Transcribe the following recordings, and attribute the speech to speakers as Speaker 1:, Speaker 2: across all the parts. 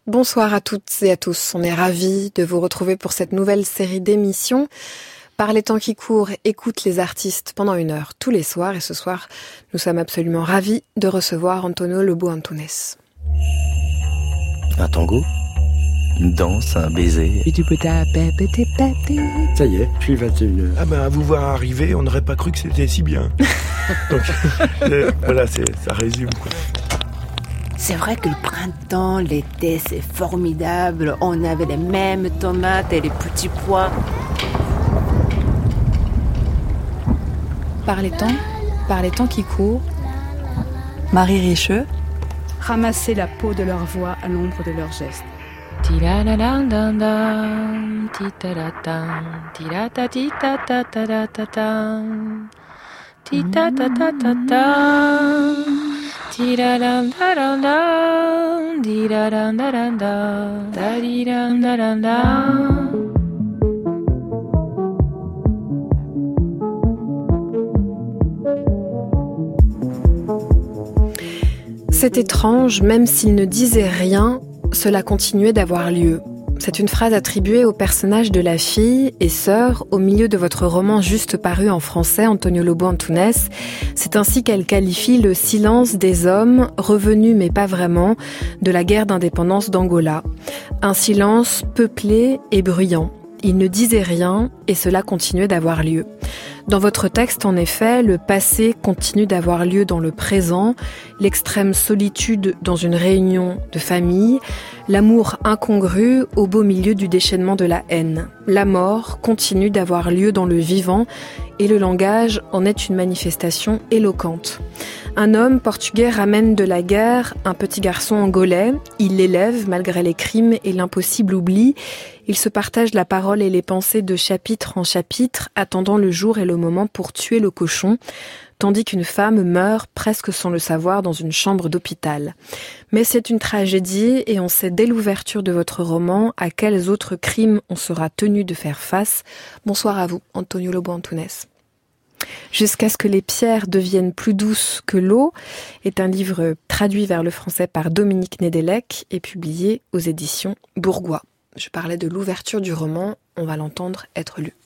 Speaker 1: Bonsoir à toutes et à tous. On est ravis de vous retrouver pour cette nouvelle série d'émissions. Par les temps qui courent, écoute les artistes pendant 1 heure tous les soirs. Et ce soir, nous sommes absolument ravis de recevoir Antonio Lobo Antunes.
Speaker 2: Un tango, une danse, un baiser.
Speaker 3: Ça y est, je suis 21h.
Speaker 4: Ah ben, à vous voir arriver, on n'aurait pas cru que c'était si bien. Donc, voilà, ça résume, quoi.
Speaker 5: C'est vrai que le printemps, l'été, c'est formidable. On avait les mêmes tomates et les petits pois.
Speaker 6: Par les temps qui courent, Marie Richeux,
Speaker 7: ramasser la peau de leur voix à l'ombre de leurs gestes.
Speaker 1: C'est étrange, même s'il ne disait rien, cela continuait d'avoir lieu. C'est une phrase attribuée au personnage de la fille et sœur au milieu de votre roman juste paru en français, Antonio Lobo Antunes. C'est ainsi qu'elle qualifie le silence des hommes, revenu mais pas vraiment, de la guerre d'indépendance d'Angola. Un silence peuplé et bruyant. Il ne disait rien et cela continuait d'avoir lieu. Dans votre texte, en effet, le passé continue d'avoir lieu dans le présent, l'extrême solitude dans une réunion de famille, l'amour incongru au beau milieu du déchaînement de la haine. La mort continue d'avoir lieu dans le vivant et le langage en est une manifestation éloquente. Un homme portugais ramène de la guerre un petit garçon angolais, il l'élève malgré les crimes et l'impossible oubli. Ils se partagent la parole et les pensées de chapitre en chapitre, attendant le jour et le moment pour tuer le cochon, tandis qu'une femme meurt presque sans le savoir dans une chambre d'hôpital. Mais c'est une tragédie et on sait dès l'ouverture de votre roman à quels autres crimes on sera tenu de faire face. Bonsoir à vous, Antonio Lobo Antunes. Jusqu'à ce que les pierres deviennent plus douces que l'eau est un livre traduit vers le français par Dominique Nedelec et publié aux éditions Bourgois. Je parlais de l'ouverture du roman, on va l'entendre être lu.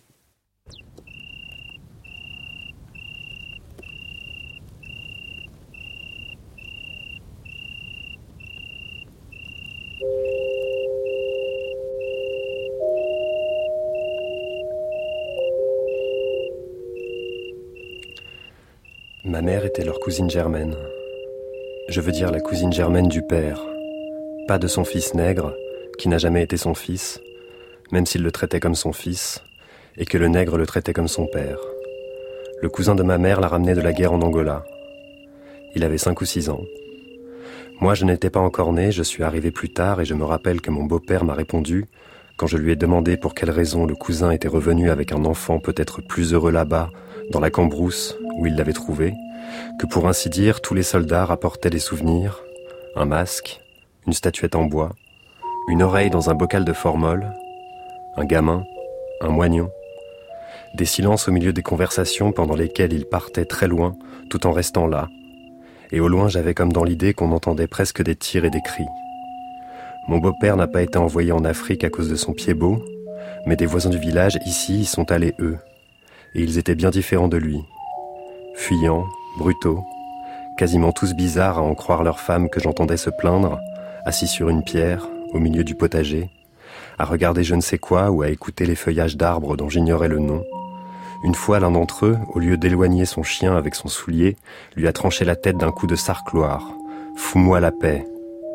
Speaker 2: Ma mère était leur cousine germaine. Je veux dire la cousine germaine du père. Pas de son fils nègre, qui n'a jamais été son fils, même s'il le traitait comme son fils, et que le nègre le traitait comme son père. Le cousin de ma mère l'a ramené de la guerre en Angola. Il avait 5 ou 6 ans. Moi, je n'étais pas encore né, je suis arrivé plus tard, et je me rappelle que mon beau-père m'a répondu, quand je lui ai demandé pour quelle raison le cousin était revenu avec un enfant peut-être plus heureux là-bas, dans la cambrousse, où il l'avait trouvé, que pour ainsi dire, tous les soldats rapportaient des souvenirs, un masque, une statuette en bois, une oreille dans un bocal de formol, un gamin, un moignon, des silences au milieu des conversations pendant lesquelles ils partaient très loin, tout en restant là, et au loin j'avais comme dans l'idée qu'on entendait presque des tirs et des cris. Mon beau-père n'a pas été envoyé en Afrique à cause de son pied beau, mais des voisins du village ici y sont allés eux, et ils étaient bien différents de lui. Fuyants, brutaux, quasiment tous bizarres à en croire leurs femmes que j'entendais se plaindre, assis sur une pierre, au milieu du potager, à regarder je ne sais quoi ou à écouter les feuillages d'arbres dont j'ignorais le nom. Une fois, l'un d'entre eux, au lieu d'éloigner son chien avec son soulier, lui a tranché la tête d'un coup de sarcloir. « Fous-moi la paix !»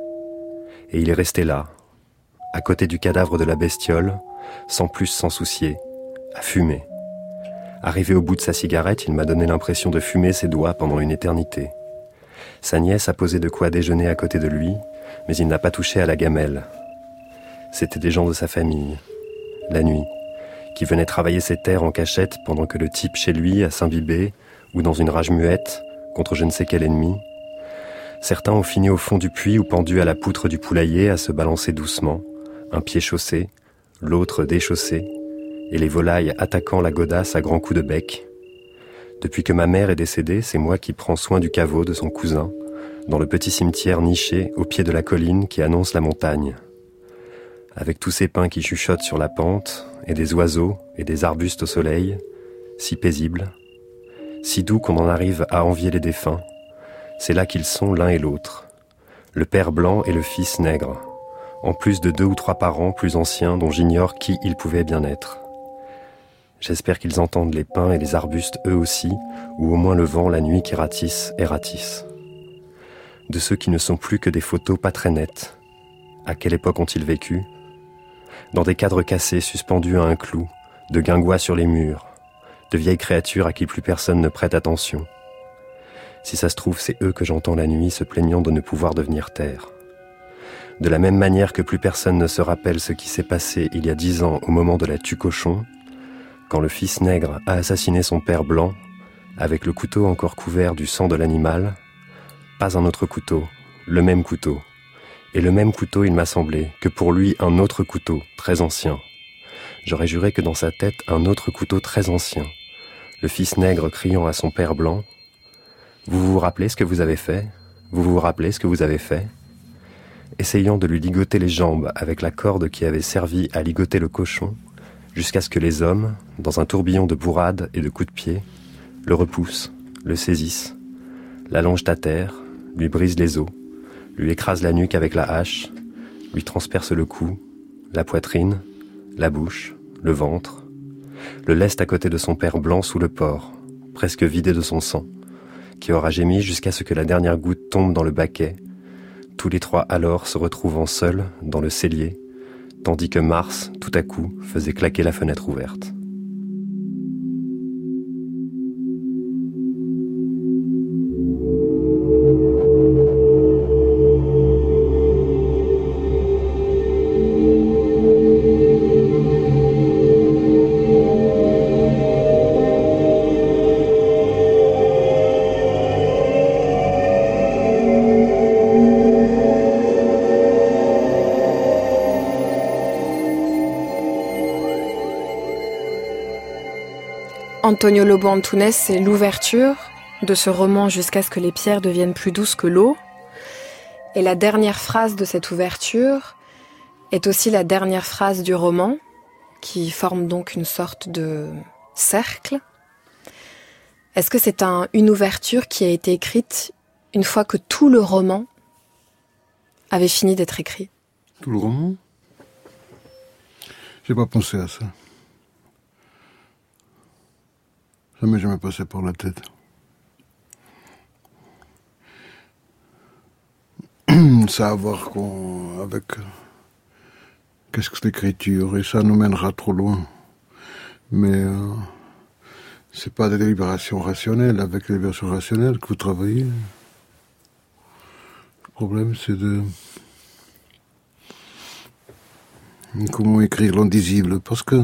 Speaker 2: Et il est resté là, à côté du cadavre de la bestiole, sans plus s'en soucier, à fumer. Arrivé au bout de sa cigarette, il m'a donné l'impression de fumer ses doigts pendant une éternité. Sa nièce a posé de quoi déjeuner à côté de lui, mais il n'a pas touché à la gamelle. C'étaient des gens de sa famille, la nuit, qui venaient travailler ses terres en cachette pendant que le type chez lui, à s'imbiber, ou dans une rage muette, contre je ne sais quel ennemi. Certains ont fini au fond du puits ou pendus à la poutre du poulailler à se balancer doucement, un pied chaussé, l'autre déchaussé, et les volailles attaquant la godasse à grands coups de bec. Depuis que ma mère est décédée, c'est moi qui prends soin du caveau de son cousin, dans le petit cimetière niché au pied de la colline qui annonce la montagne. avec tous ces pins qui chuchotent sur la pente, et des oiseaux et des arbustes au soleil, si paisibles, si doux qu'on en arrive à envier les défunts, c'est là qu'ils sont l'un et l'autre, le père blanc et le fils nègre, en plus de 2 ou 3 parents plus anciens dont j'ignore qui ils pouvaient bien être. J'espère qu'ils entendent les pins et les arbustes eux aussi, ou au moins le vent la nuit qui ratisse et ratisse. De ceux qui ne sont plus que des photos pas très nettes. À quelle époque ont-ils vécu ? Dans des cadres cassés suspendus à un clou, de guingois sur les murs, de vieilles créatures à qui plus personne ne prête attention. Si ça se trouve, c'est eux que j'entends la nuit se plaignant de ne pouvoir devenir terre. De la même manière que plus personne ne se rappelle ce qui s'est passé il y a 10 ans au moment de la tue-cochon, quand le fils nègre a assassiné son père blanc, avec le couteau encore couvert du sang de l'animal, pas un autre couteau, le même couteau. Et le même couteau, il m'a semblé, que pour lui un autre couteau, très ancien. J'aurais juré que dans sa tête, un autre couteau très ancien. Le fils nègre criant à son père blanc, « Vous vous rappelez ce que vous avez fait ? Vous vous rappelez ce que vous avez fait ?» Essayant de lui ligoter les jambes avec la corde qui avait servi à ligoter le cochon, jusqu'à ce que les hommes, dans un tourbillon de bourrades et de coups de pied, le repoussent, le saisissent, l'allongent à terre, lui brisent les os, lui écrasent la nuque avec la hache, lui transpercent le cou, la poitrine, la bouche, le ventre, le laissent à côté de son père blanc sous le porc, presque vidé de son sang, qui aura gémi jusqu'à ce que la dernière goutte tombe dans le baquet, tous les 3 alors se retrouvant seuls dans le cellier, tandis que Mars, tout à coup, faisait claquer la fenêtre ouverte.
Speaker 1: Antonio Lobo Antunes, c'est l'ouverture de ce roman Jusqu'à ce que les pierres deviennent plus douces que l'eau. Et la dernière phrase de cette ouverture est aussi la dernière phrase du roman, qui forme donc une sorte de cercle. Est-ce que c'est une ouverture qui a été écrite une fois que tout le roman avait fini d'être écrit ?
Speaker 3: Tout le roman ? J'ai pas pensé à ça. Ça m'est jamais passé par la tête. Ça a à voir avec qu'est-ce que c'est l'écriture, et ça nous mènera trop loin. Mais c'est pas des délibérations rationnelles. Avec les délibérations rationnelles que vous travaillez, le problème c'est de comment écrire l'indisible, parce que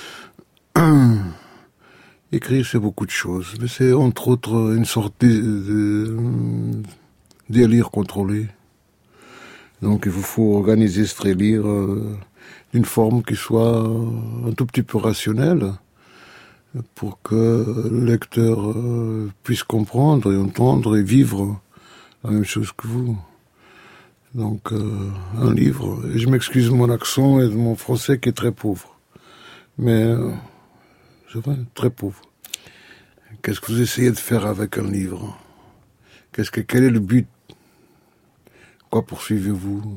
Speaker 3: écrire, c'est beaucoup de choses. Mais c'est entre autres une sorte de délire contrôlé. Donc il vous faut organiser ce délire d'une forme qui soit un tout petit peu rationnelle pour que le lecteur puisse comprendre et entendre et vivre la même chose que vous. Donc un livre, et je m'excuse de mon accent et de mon français qui est très pauvre. Mais c'est vrai, très pauvre. Qu'est-ce que vous essayez de faire avec un livre ? Quel est le but ? Quoi poursuivez-vous ?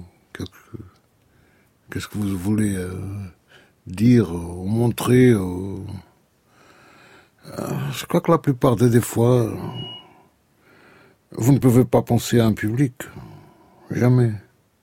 Speaker 3: Qu'est-ce que vous voulez dire ou montrer Je crois que la plupart des fois, vous ne pouvez pas penser à un public. Jamais.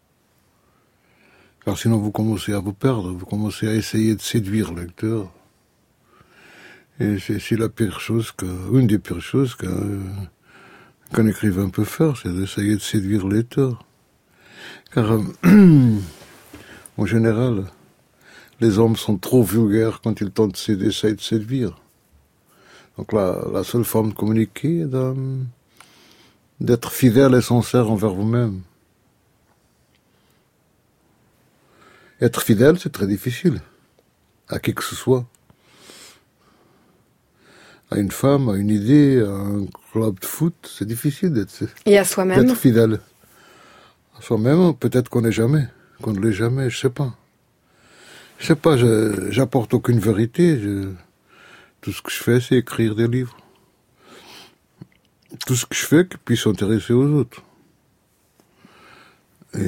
Speaker 3: Car sinon vous commencez à vous perdre, vous commencez à essayer de séduire le lecteur. Et c'est la pire chose une des pires choses qu'un écrivain peut faire, c'est d'essayer de séduire le lecteur. Car, en général, les hommes sont trop vulgaires quand ils tentent d'essayer de séduire. Donc la seule forme de communiquer est d'être fidèle et sincère envers vous-même. Être fidèle, c'est très difficile, à qui que ce soit. À une femme, à une idée, à un club de foot, c'est difficile d'être fidèle. À soi-même, peut-être qu'on ne l'est jamais, je sais pas. Je sais pas, j'apporte aucune vérité. Tout ce que je fais, c'est écrire des livres. Tout ce que je fais qui puisse intéresser aux autres. Et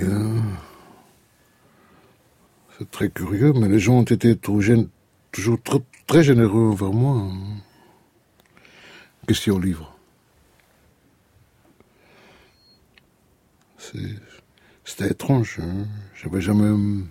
Speaker 3: c'est très curieux, mais les gens ont été toujours très généreux envers moi. Question livre. C'était étrange. Hein. J'avais jamais...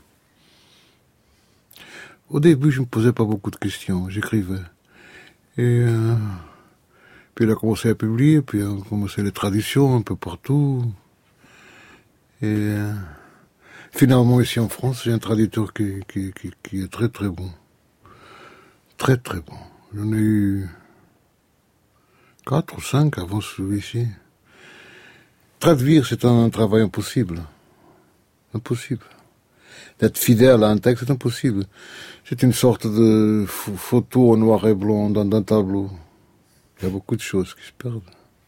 Speaker 3: Au début, je me posais pas beaucoup de questions. J'écrivais. Et puis il a commencé à publier, puis on a commencé les traductions un peu partout. Et finalement, ici en France, j'ai un traducteur qui est très très bon. Très très bon. J'en ai eu 4 ou 5 avant celui-ci. Traduire, c'est un travail impossible. Impossible. D'être fidèle à un texte, c'est impossible. C'est une sorte de photo en noir et blanc dans un tableau. Il y a beaucoup de choses qui se perdent.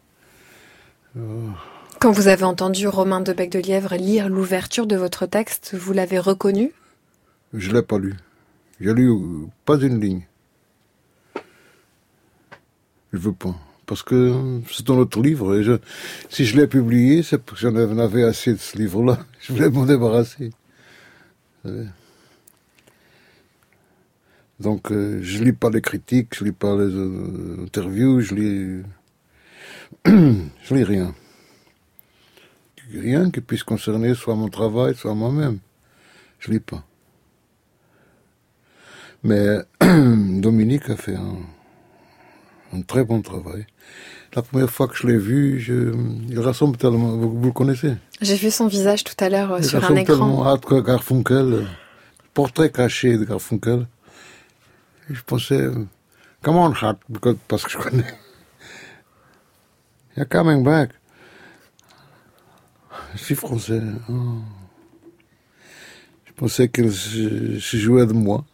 Speaker 1: Quand vous avez entendu Romain de Bec-de-Lièvre lire l'ouverture de votre texte, vous l'avez reconnu?
Speaker 3: Je ne l'ai pas lu. J'ai lu pas une ligne. Je veux pas. Parce que c'est un autre livre. Et si je l'ai publié, c'est parce que j'en avais assez de ce livre-là. Je voulais m'en débarrasser. Donc, je lis pas les critiques, je lis pas les interviews, je lis rien. Rien qui puisse concerner soit mon travail, soit moi-même. Je lis pas. Mais Dominique a fait un très bon travail. La première fois que je l'ai vu, il ressemble tellement, vous le connaissez?
Speaker 1: J'ai vu son visage tout à l'heure sur un
Speaker 3: écran. Il ressemble
Speaker 1: écran.
Speaker 3: tellement à Garfunkel, portrait caché de Garfunkel. Et je pensais, come on, Hart, parce que je connais. You're coming back. Je suis français. Oh. Je pensais qu'il se jouait de moi.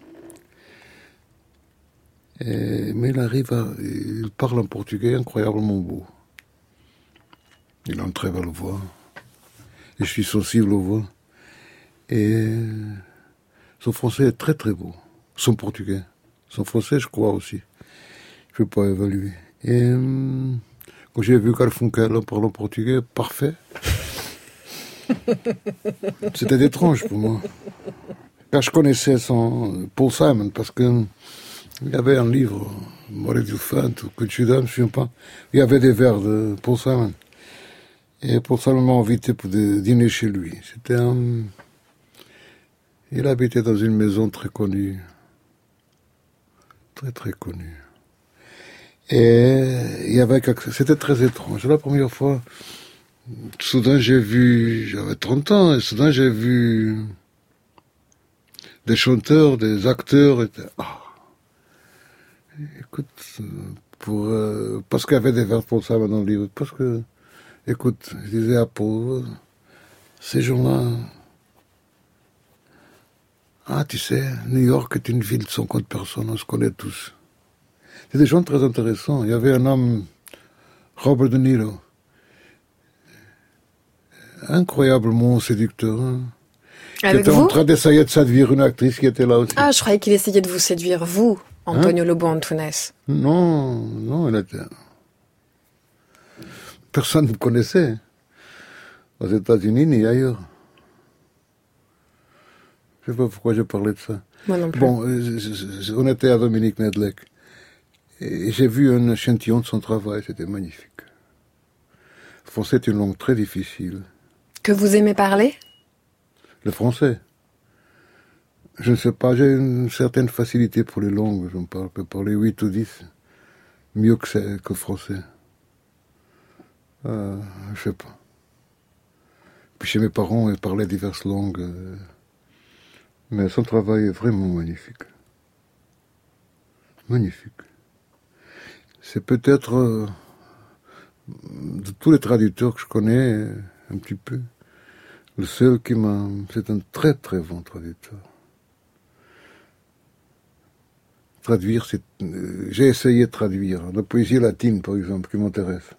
Speaker 3: Mais il parle en portugais incroyablement beau. Il a une très belle voix. Et je suis sensible aux voix. Et son français est très très beau. Son portugais. Son français, je crois aussi. Je ne peux pas évaluer. Et quand j'ai vu Garfunkel en parlant portugais, parfait. C'était étrange pour moi. Car je connaissais Paul Simon, parce que il y avait un livre, Maurice Dufant, ou que tu donnes, je ne me souviens pas. Il y avait des vers de Paul Simon. Et Paul Simon m'a invité pour dîner chez lui. Il habitait dans une maison très connue. Très très connue. Et c'était très étrange. La première fois, soudain j'avais 30 ans, et soudain j'ai vu des chanteurs, des acteurs, écoute, parce qu'il y avait des vers pour ça dans le livre, parce que, écoute, je disais à Paul, ces gens-là, tu sais, New York est une ville de 50 personnes, on se connaît tous. C'est des gens très intéressants. Il y avait un homme, Robert De Niro, incroyablement séducteur. Hein, qui était en train d'essayer de séduire une actrice qui était là aussi.
Speaker 1: Ah, je croyais qu'il essayait de vous séduire, vous, Antonio Lobo Antunes.
Speaker 3: Non, il était... Personne ne me connaissait. Aux États-Unis ni ailleurs. Je ne sais pas pourquoi j'ai parlé de ça.
Speaker 1: Moi non plus.
Speaker 3: Bon, on était à Dominique Nedlec. Et j'ai vu un échantillon de son travail, c'était magnifique. Le français est une langue très difficile.
Speaker 1: Que vous aimez parler?
Speaker 3: Le français. Je ne sais pas, j'ai une certaine facilité pour les langues. Je peux parler 8 ou 10. Mieux que le français. Je sais pas. Puis chez mes parents, ils parlaient diverses langues. Mais son travail est vraiment magnifique. Magnifique. C'est peut-être, de tous les traducteurs que je connais, un petit peu, le seul c'est un très très bon traducteur. Traduire, j'ai essayé de traduire, la poésie latine par exemple, qui m'intéresse.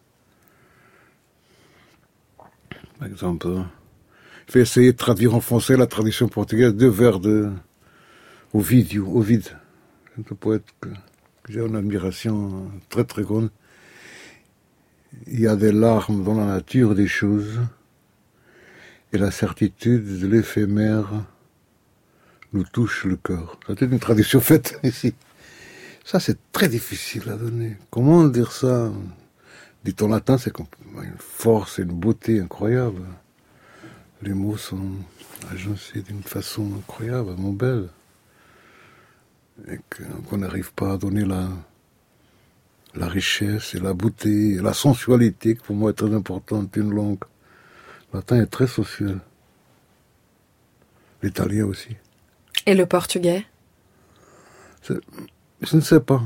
Speaker 3: Par exemple, j'ai essayé de traduire en français la traduction portugaise, 2 vers de Ovide. C'est un poète que j'ai une admiration très très grande. Il y a des larmes dans la nature des choses et la certitude de l'éphémère nous touche le cœur. C'est une traduction faite ici. Ça, c'est très difficile à donner. Comment dire ça? Dit en latin, c'est une force et une beauté incroyable. Les mots sont agencés d'une façon incroyable, belle. Et qu'on n'arrive pas à donner la richesse et la beauté et la sensualité, qui pour moi est très importante d'une langue. Le latin est très sensuel. L'italien aussi.
Speaker 1: Et le portugais?
Speaker 3: Je ne sais pas.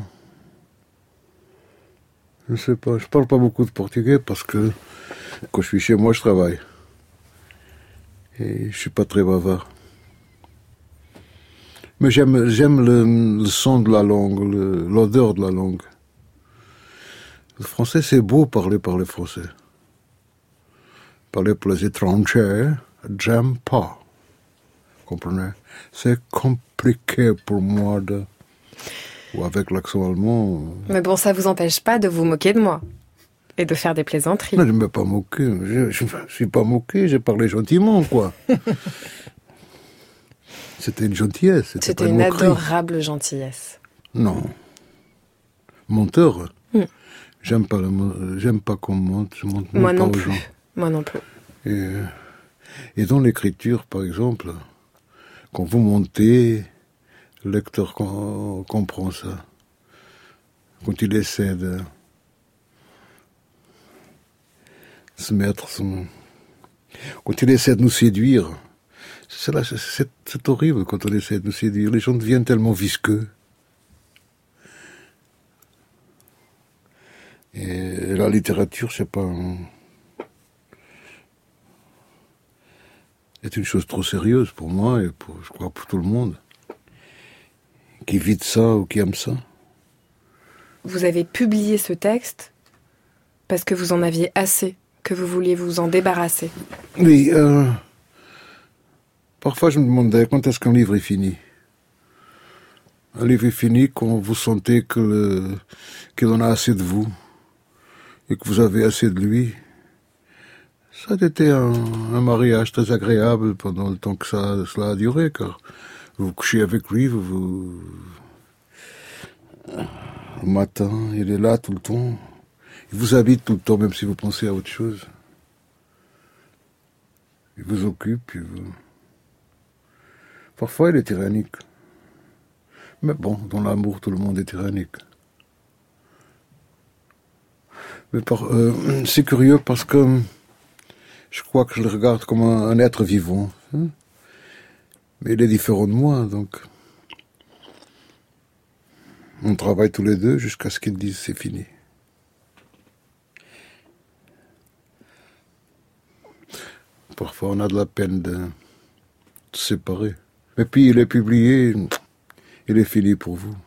Speaker 3: Je ne sais pas. Je parle pas beaucoup de portugais parce que quand je suis chez moi, je travaille. Et je suis pas très bavard. Mais j'aime le son de la langue, l'odeur de la langue. Le français, c'est beau parler par les Français. Parler pour les étrangers, j'aime pas. Vous comprenez? C'est compliqué pour moi ou avec l'accent allemand.
Speaker 1: Mais bon, ça vous empêche pas de vous moquer de moi et de faire des plaisanteries.
Speaker 3: Non, je ne me suis pas moqué. Je ne suis pas moqué, j'ai parlé gentiment, quoi. C'était une gentillesse.
Speaker 1: C'était une adorable gentillesse.
Speaker 3: Non. Menteur. J'aime pas qu'on mente. Je monte
Speaker 1: moi
Speaker 3: pas
Speaker 1: non
Speaker 3: aux
Speaker 1: plus.
Speaker 3: gens.
Speaker 1: Moi non plus.
Speaker 3: Et dans l'écriture, par exemple, quand vous montez, le lecteur comprend ça. Quand il essaie de se mettre quand il essaie de nous séduire, c'est horrible quand on essaie de nous séduire. Les gens deviennent tellement visqueux. Et la littérature, c'est pas... est une chose trop sérieuse pour moi et je crois pour tout le monde. Qui vit de ça ou qui aime ça.
Speaker 1: Vous avez publié ce texte parce que vous en aviez assez, que vous vouliez vous en débarrasser.
Speaker 3: Oui, parfois je me demandais quand est-ce qu'un livre est fini. Un livre est fini quand vous sentez qu'il en a assez de vous et que vous avez assez de lui. Ça a été un mariage très agréable pendant le temps que cela a duré, car vous couchez avec lui, le matin, il est là tout le temps. Il vous habite tout le temps, même si vous pensez à autre chose. Il vous occupe, Parfois, il est tyrannique. Mais bon, dans l'amour, tout le monde est tyrannique. Mais c'est curieux parce que je crois que je le regarde comme un être vivant. Hein? Mais il est différent de moi, donc... On travaille tous les deux jusqu'à ce qu'ils disent c'est fini. Parfois, on a de la peine de se séparer. Et puis, il est publié, il est fini pour vous.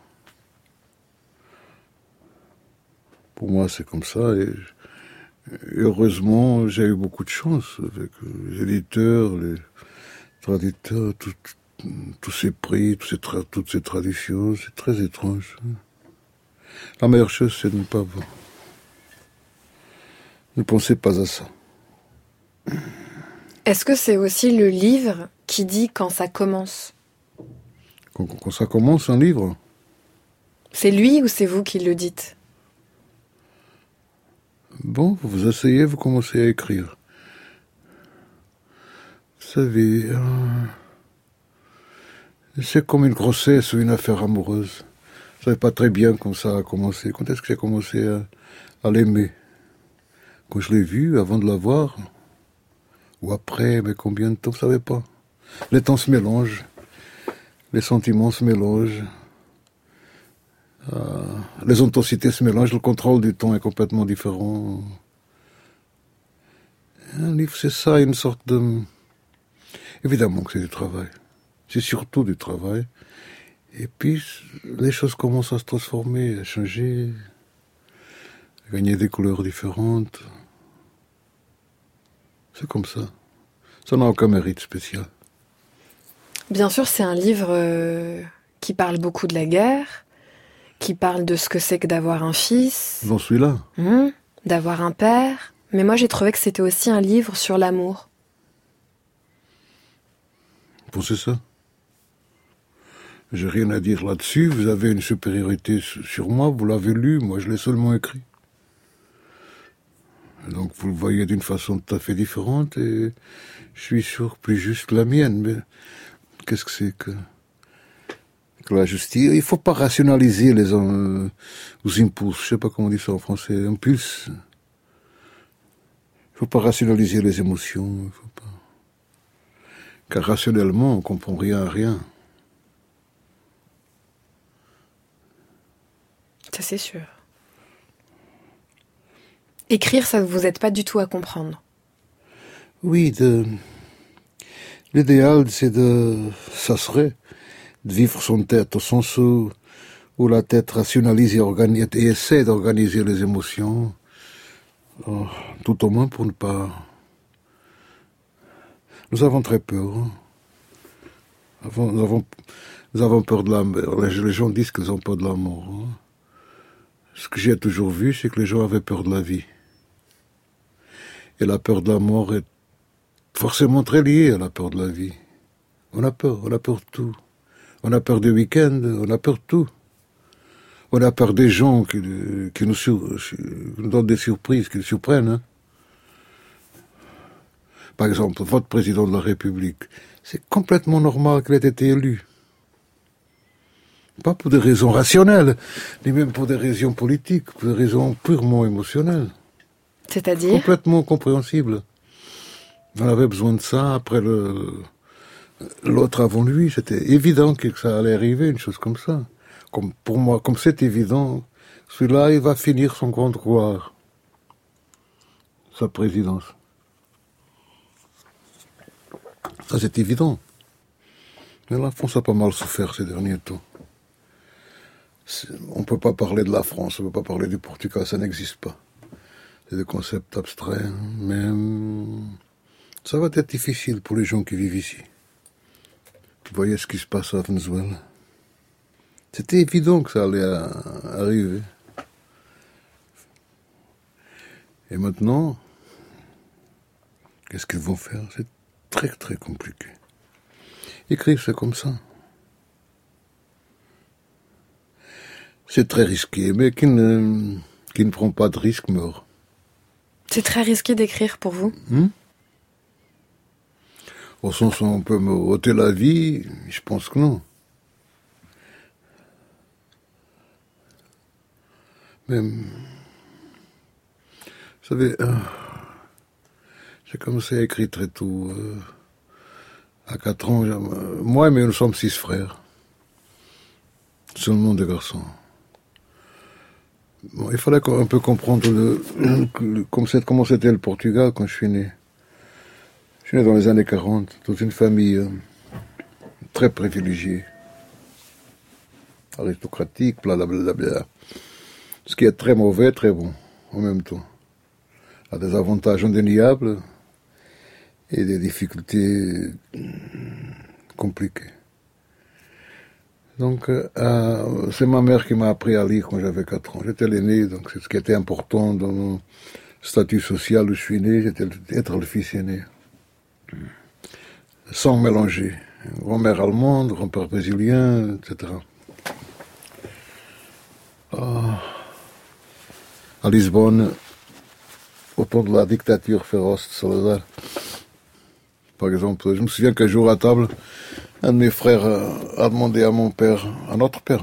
Speaker 3: Pour moi, c'est comme ça. Et heureusement, j'ai eu beaucoup de chance avec les éditeurs, les traducteurs, tous ces prix, toutes ces traditions. C'est très étrange. La meilleure chose, c'est de ne pas voir. Ne pensez pas à ça.
Speaker 1: Est-ce que c'est aussi le livre qui dit quand ça commence?
Speaker 3: Quand ça commence, un livre?
Speaker 1: C'est lui ou c'est vous qui le dites?
Speaker 3: Bon, vous essayez, vous commencez à écrire. Vous savez, c'est comme une grossesse ou une affaire amoureuse. Vous savez pas très bien quand ça a commencé. Quand est-ce que j'ai commencé à l'aimer? Quand je l'ai vu, avant de la voir? Ou après, mais combien de temps, vous savez pas. Les temps se mélangent. Les sentiments se mélangent. Les intensités se mélangent. Le contrôle du temps est complètement différent. Un livre, c'est ça, une sorte de... Évidemment que c'est du travail. C'est surtout du travail. Et puis, les choses commencent à se transformer, à changer, à gagner des couleurs différentes. C'est comme ça. Ça n'a aucun mérite spécial.
Speaker 1: Bien sûr, c'est un livre qui parle beaucoup de la guerre, qui parle de ce que c'est que d'avoir un fils.
Speaker 3: J'en suis là.
Speaker 1: D'avoir un père. Mais moi, j'ai trouvé que c'était aussi un livre sur l'amour.
Speaker 3: Vous pensez ça? J'ai rien à dire là-dessus. Vous avez une supériorité sur moi. Vous l'avez lu. Moi, je l'ai seulement écrit. Donc, vous le voyez d'une façon tout à fait différente. Et je suis sûr plus juste que la mienne. Mais qu'est-ce que c'est que la justice? Il faut pas rationaliser les impulses. Je sais pas comment on dit ça en français. Impulse. Il faut pas rationaliser les émotions. Il faut pas. Car rationnellement, on comprend rien à rien.
Speaker 1: Ça, c'est sûr. Écrire, ça ne vous aide pas du tout à comprendre.
Speaker 3: Oui, l'idéal, ça serait de vivre son tête, au sens où la tête rationalise et essaie d'organiser les émotions, tout au moins pour ne pas... Nous avons très peur. Hein. Nous avons peur de la mort. Les gens disent qu'ils ont peur de la mort. Hein. Ce que j'ai toujours vu, c'est que les gens avaient peur de la vie. Et la peur de la mort est forcément très liée à la peur de la vie. On a peur de tout. On a peur des week-ends, on a peur de tout. On a peur des gens qui nous donnent des surprises, qui nous surprennent. Hein. Par exemple, votre président de la République, c'est complètement normal qu'il ait été élu. Pas pour des raisons rationnelles, ni même pour des raisons politiques, pour des raisons purement émotionnelles.
Speaker 1: C'est-à-dire ?
Speaker 3: Complètement compréhensible. On avait besoin de ça après l'autre avant lui. C'était évident que ça allait arriver, une chose comme ça. Comme pour moi, comme c'est évident, celui-là, il va finir son grande gloire. Sa présidence. Ça, c'est évident. Mais la France a pas mal souffert ces derniers temps. On ne peut pas parler de la France, on ne peut pas parler du Portugal, ça n'existe pas. C'est des concepts abstraits, mais ça va être difficile pour les gens qui vivent ici. Vous voyez ce qui se passe à Venezuela. C'était évident que ça allait arriver. Et maintenant, qu'est-ce qu'ils vont faire? C'est très très compliqué. Écrire, c'est comme ça. C'est très risqué, mais qui ne prend pas de risque meurt.
Speaker 1: C'est très risqué d'écrire pour vous ?
Speaker 3: Au sens où on peut me ôter la vie, je pense que non. Mais, vous savez, j'ai commencé à écrire très tôt. À 4 ans, moi et nous sommes 6 frères. Seulement des garçons. Bon, il fallait un peu comprendre comment c'était le Portugal quand je suis né. Je suis né dans les années 40, dans une famille très privilégiée, aristocratique, blablabla. Ce qui est très mauvais, très bon, en même temps. Ça a des avantages indéniables et des difficultés compliquées. Donc, c'est ma mère qui m'a appris à lire quand j'avais 4 ans. J'étais l'aîné, donc c'est ce qui était important dans mon statut social où je suis né, c'était être le fils aîné. Sans mélanger. Grand-mère allemande, grand-père brésilien, etc. À Lisbonne, au temps de la dictature féroce de Salazar. Par exemple, je me souviens qu'un jour à table, un de mes frères a demandé à mon père, à notre père,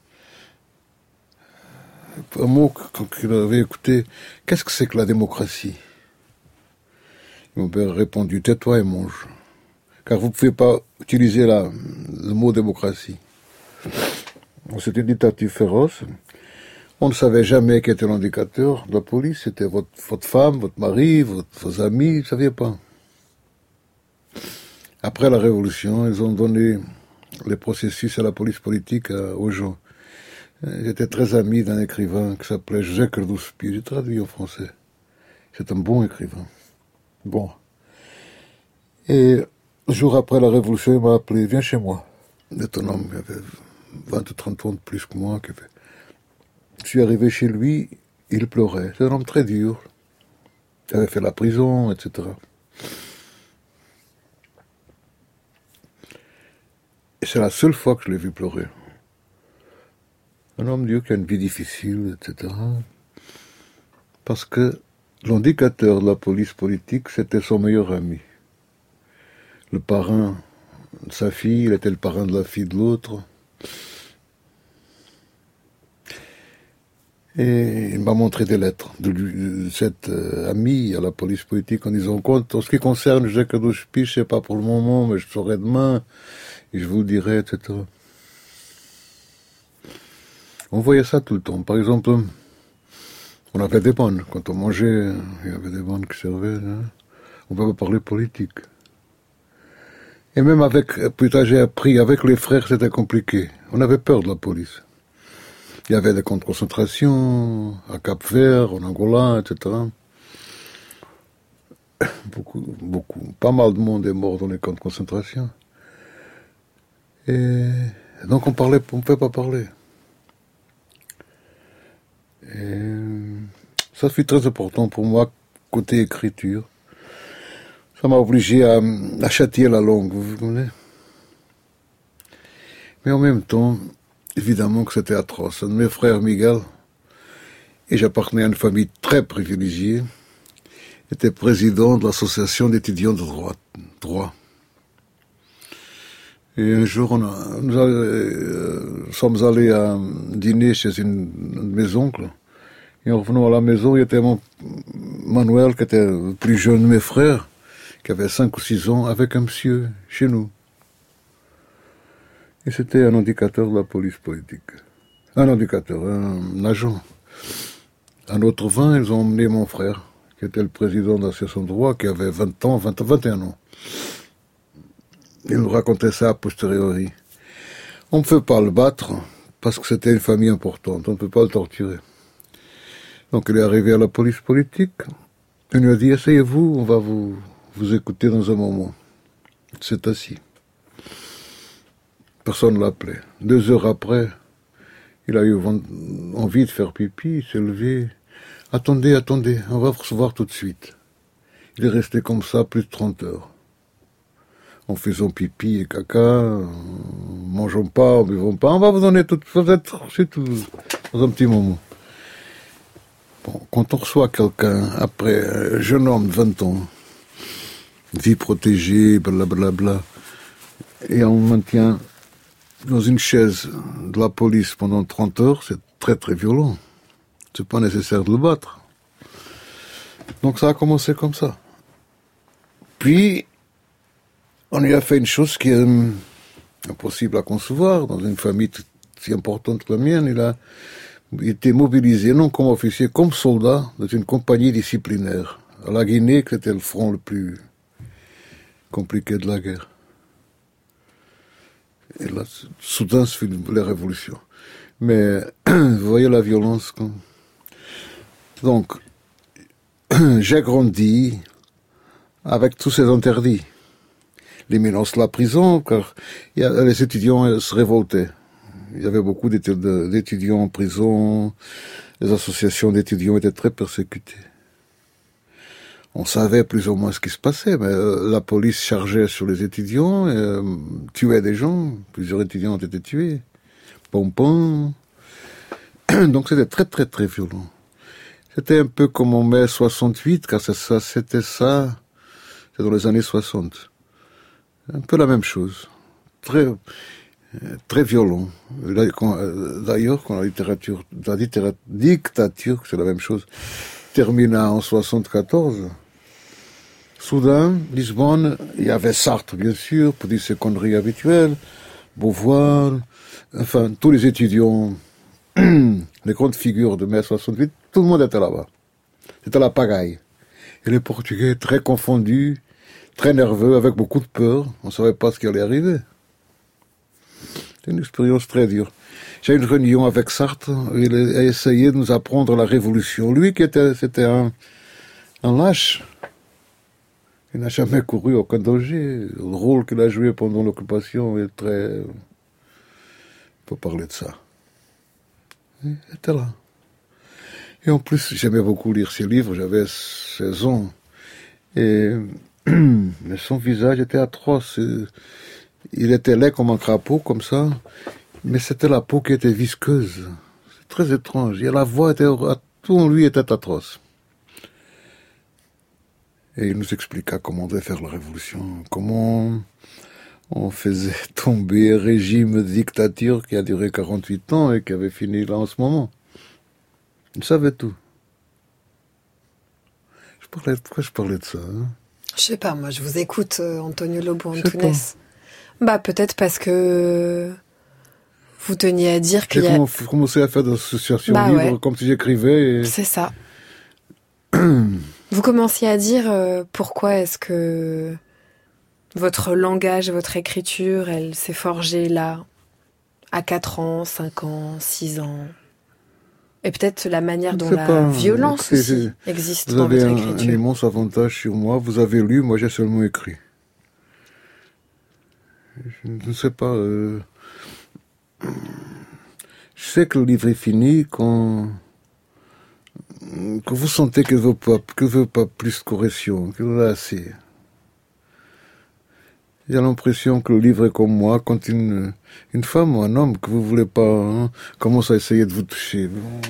Speaker 3: un mot qu'il avait écouté, qu'est-ce que c'est que la démocratie? Mon père a répondu, tais-toi et mange. Car vous ne pouvez pas utiliser le mot démocratie. C'était une dictature féroce. On ne savait jamais qui était l'indicateur de la police. C'était votre femme, votre mari, vos amis, vous ne saviez pas. Après la Révolution, ils ont donné les processus à la police politique aux gens. J'étais très ami d'un écrivain qui s'appelait José Cardoso-Pio. J'ai traduit en français. C'est un bon écrivain. Bon. Et un jour après la Révolution, il m'a appelé, viens chez moi. C'est un homme qui avait 20 ou 30 ans de plus que moi. Je suis arrivé chez lui, il pleurait. C'est un homme très dur. Il avait fait la prison, etc. Et c'est la seule fois que je l'ai vu pleurer. Un homme dur qui a une vie difficile, etc. Parce que l'indicateur de la police politique, c'était son meilleur ami. Le parrain de sa fille, il était le parrain de la fille de l'autre. Et il m'a montré des lettres de cet ami à la police politique en disant, en ce qui concerne Jacques Douche-Piche, je sais pas pour le moment, mais je saurai demain, et je vous le dirai, etc. On voyait ça tout le temps. Par exemple, on avait des bonnes. Quand on mangeait, il y avait des bonnes qui servaient. Hein. On ne peut pas parler politique. Et même plus tard j'ai appris, avec les frères, c'était compliqué. On avait peur de la police. Il y avait des camps de concentration, à Cap-Vert, en Angola, etc. Pas mal de monde est mort dans les camps de concentration. Et donc on ne pouvait pas parler. Et ça fut très important pour moi, côté écriture. Ça m'a obligé à châtier la langue, vous comprenez. Mais en même temps, évidemment que c'était atroce. Un de mes frères, Miguel, et j'appartenais à une famille très privilégiée, était président de l'association d'étudiants de droit. Et un jour, nous sommes allés à dîner chez un de mes oncles. Et en revenant à la maison, il y était Manuel, qui était le plus jeune de mes frères, qui avait 5 ou 6 ans, avec un monsieur chez nous. Et c'était un indicateur de la police politique. Un indicateur, un agent. À notre vin, ils ont emmené mon frère, qui était le président de l'association de droit, qui avait 21 ans. Il nous racontait ça a posteriori. On ne peut pas le battre, parce que c'était une famille importante. On ne peut pas le torturer. Donc il est arrivé à la police politique. Il lui a dit, asseyez-vous, on va vous écouter dans un moment. Il s'est assis. Personne ne l'appelait. 2 heures après, il a eu envie de faire pipi, il s'est levé. Attendez, on va vous recevoir tout de suite. Il est resté comme ça plus de 30 heures. En faisant pipi et caca, en mangeant pas, en buvant pas. On va vous donner tout, vous êtes reçus dans un petit moment. Bon, quand on reçoit quelqu'un, après, un jeune homme de 20 ans, vie protégée, blablabla, et on maintient dans une chaise de la police pendant 30 heures, c'est très très violent. C'est pas nécessaire de le battre. Donc ça a commencé comme ça. Puis, on lui a fait une chose qui est impossible à concevoir. Dans une famille si importante que la mienne, il a été mobilisé, non comme officier, comme soldat, dans une compagnie disciplinaire. À la Guinée, qui était le front le plus compliqué de la guerre. Et là, soudain, se fait la révolution. Mais, vous voyez la violence. Donc, j'ai grandi avec tous ces interdits. Les menaces de la prison, car les étudiants se révoltaient. Il y avait beaucoup d'étudiants en prison, les associations d'étudiants étaient très persécutées. On savait plus ou moins ce qui se passait, mais la police chargeait sur les étudiants, et, tuait des gens, plusieurs étudiants ont été tués, pompons. Donc c'était très très très violent. C'était un peu comme en mai 68, car c'était dans les années 60. Un peu la même chose. Très, très violent. D'ailleurs, quand la dictature, c'est la même chose, termina en 74, soudain, Lisbonne, il y avait Sartre, bien sûr, pour dire ses conneries habituelles, Beauvoir, enfin, tous les étudiants, les grandes figures de mai 68, tout le monde était là-bas. C'était la pagaille. Et les Portugais, très confondus, très nerveux, avec beaucoup de peur. On ne savait pas ce qui allait arriver. C'était une expérience très dure. J'ai eu une réunion avec Sartre, il a essayé de nous apprendre la révolution. Lui, c'était un lâche. Il n'a jamais couru aucun danger. Le rôle qu'il a joué pendant l'occupation est très, pour parler de ça. Il était là. Et en plus, j'aimais beaucoup lire ses livres, j'avais 16 ans. Mais son visage était atroce. Il était laid comme un crapaud, comme ça. Mais c'était la peau qui était visqueuse. C'est très étrange. Et la voix était... Tout en lui était atroce. Et il nous expliqua comment on devait faire la révolution, comment on faisait tomber un régime de dictature qui a duré 48 ans et qui avait fini là en ce moment. Il savait tout. Pourquoi je parlais de ça, hein?
Speaker 1: Je sais pas, moi je vous écoute, Antonio Lobo Antunes. Bah peut-être parce que vous teniez à dire qu'il y a...
Speaker 3: J'ai commencé à faire des associations libres, comme si j'écrivais. Et...
Speaker 1: C'est ça. Vous commenciez à dire pourquoi est-ce que votre langage, votre écriture, elle s'est forgée là, à 4 ans, 5 ans, 6 ans. Et peut-être la manière dont la violence aussi existe dans votre écriture. Vous avez un
Speaker 3: immense avantage sur moi. Vous avez lu, moi j'ai seulement écrit. Je ne sais pas. Je sais que le livre est fini quand vous sentez qu'il ne veut pas plus de correction, qu'il en a assez. J'ai l'impression que le livre est comme moi, quand une femme ou un homme que vous voulez pas commence à essayer de vous toucher,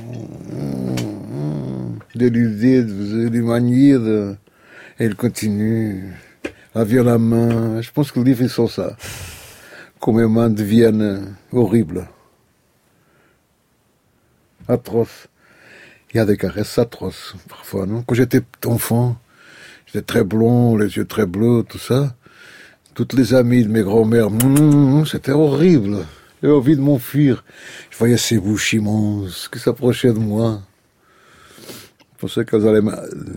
Speaker 3: d'éluder, de lui manier, et il continue à virer la main. Je pense que le livre est sur ça. Comme mes mains deviennent horribles, atroces. Il y a des caresses atroces, parfois, non? Quand j'étais enfant, j'étais très blond, les yeux très bleus, tout ça. Toutes les amies de mes grands-mères, c'était horrible. J'avais envie de m'enfuir. Je voyais ces bouches immenses qui s'approchaient de moi. Je pensais qu'elles allaient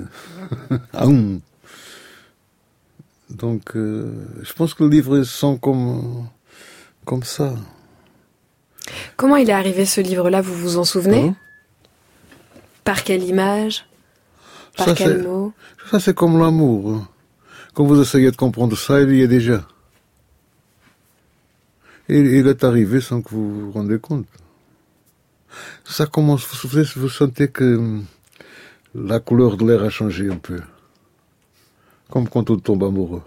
Speaker 3: Donc, je pense que le livre sent comme ça.
Speaker 1: Comment il est arrivé ce livre-là, vous vous en souvenez? Par quelle image? Par quel mot?
Speaker 3: Ça, c'est comme l'amour. Quand vous essayez de comprendre ça, il y est déjà. Et il est arrivé sans que vous vous rendez compte. Ça commence, vous sentez que la couleur de l'air a changé un peu. Comme quand on tombe amoureux.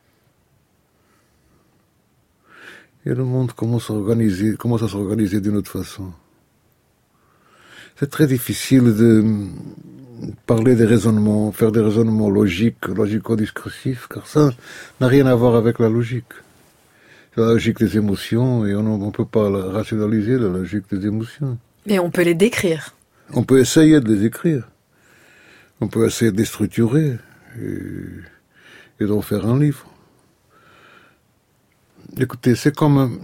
Speaker 3: Et le monde commence à s'organiser d'une autre façon. C'est très difficile de parler des raisonnements, faire des raisonnements logico-discursifs, car ça n'a rien à voir avec la logique. C'est la logique des émotions, et on ne peut pas rationaliser la logique des émotions.
Speaker 1: Mais on peut les décrire.
Speaker 3: On peut essayer de les écrire. On peut essayer de les structurer, et d'en faire un livre. Écoutez, c'est comme...